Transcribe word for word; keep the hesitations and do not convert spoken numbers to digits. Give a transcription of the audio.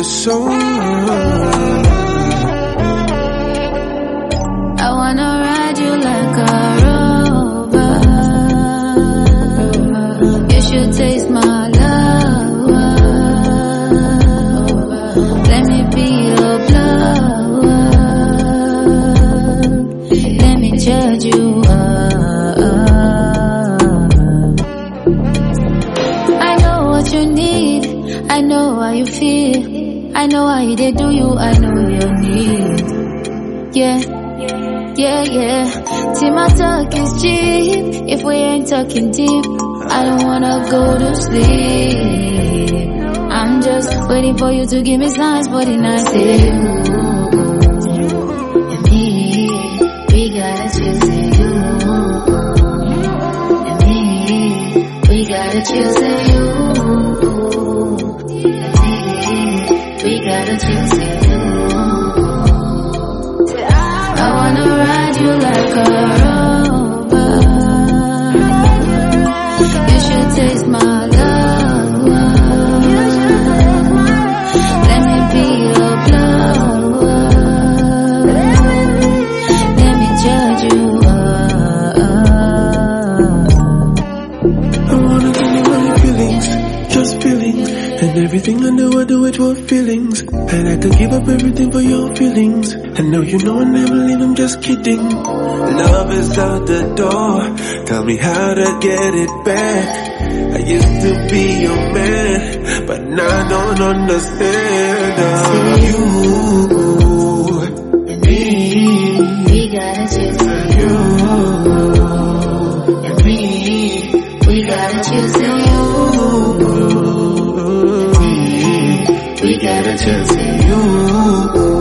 soul. I wanna ride you like a rover. You should taste my love. Let me be your blower. Let me judge you up. I know what you need. I know how you feel. I know how they do you. I know your needs. Yeah. Yeah, yeah. See, my talk is cheap. If we ain't talking deep, I don't wanna go to sleep. I'm just waiting for you to give me signs for the night. Say you and me, we gotta chill. Say you and me, we gotta chill. Say you and me, we gotta chill. Say you. I wanna ride you like a rover. You should taste my love. Let me be your blower. Let me judge you up. I wanna give you all your feelings, just feelings. And everything I do, I do it for feelings. And I could give up everything for your feelings. I know you know I never leave, I'm just kidding. Love is out the door. Tell me how to get it back. I used to be your man, but now I don't understand. Oh, you and me, we gotta chill. you And me, we gotta chill. Say you. we gotta just say you.